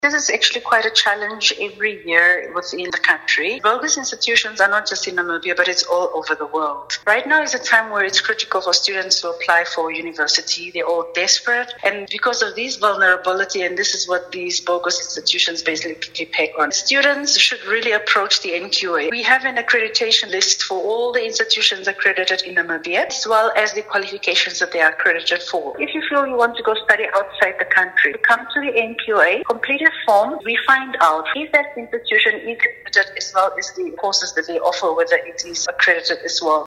This is actually quite a challenge every year within the country. Bogus institutions are not just in Namibia, but it's all over the world. Right now is a time where it's critical for students to apply for university. They're all desperate. And because of this vulnerability, and this is what these bogus institutions basically pick on, students should really approach the NQA. We have an accreditation list for all the institutions accredited in Namibia, as well as the qualifications that they are accredited for. If you feel you want to go study outside the country, come to the NQA, complete a form. We find out if that institution is accredited as well as the courses that they offer, whether it is accredited as well.